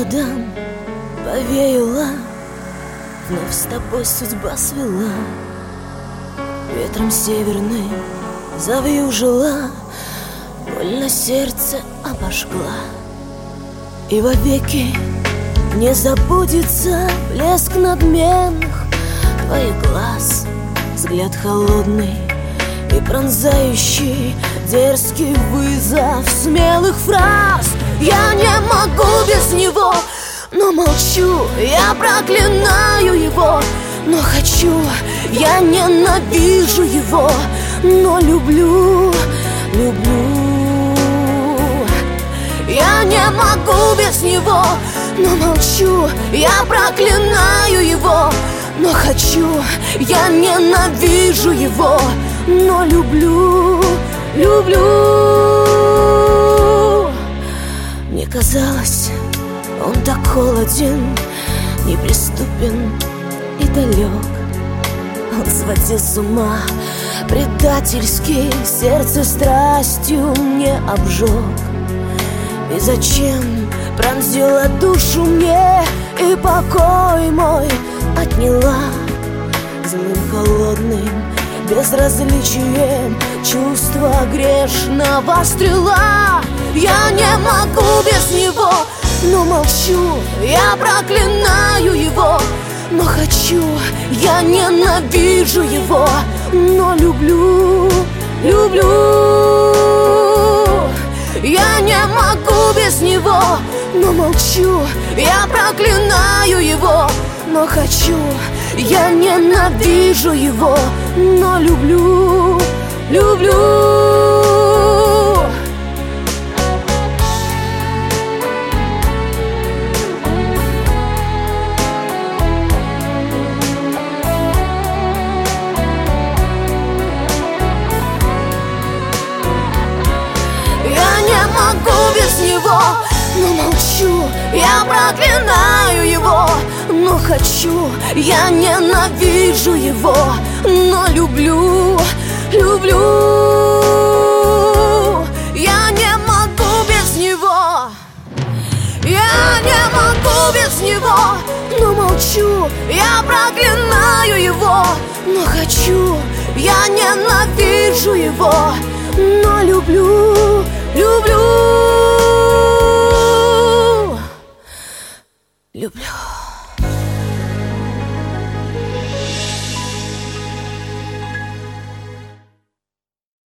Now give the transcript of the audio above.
холодом повеяло, вновь с тобой судьба свела. Ветром северным завьюжила, больно сердце обожгла. И вовеки не забудется блеск надменных твоих глаз, взгляд холодный и пронзающий, дерзкий вызов смелых фраз. Я не могу без него, но молчу, я проклинаю его. Но хочу, я ненавижу его, но люблю, люблю. Я не могу без него, но молчу, я проклинаю его. Но хочу, я ненавижу его, но люблю, люблю. Мне казалось, он так холоден, неприступен и далек. Он сводил с ума предательский, сердце страстью мне обжег. И зачем пронзила душу мне и покой мой отняла? Злым холодным безразличием чувства грешного стрела. Я не могу без него, но молчу, я проклинаю его. Но хочу, я ненавижу его, но люблю, люблю. Я не могу без него, но молчу, я проклинаю его. Но хочу, я ненавижу его, но люблю, люблю. Без него, но молчу, я проклинаю его. Но хочу, я ненавижу его, но люблю, люблю. Я не могу без него, я не могу без него, но молчу, я проклинаю его. Но хочу, я ненавижу его, но люблю, люблю.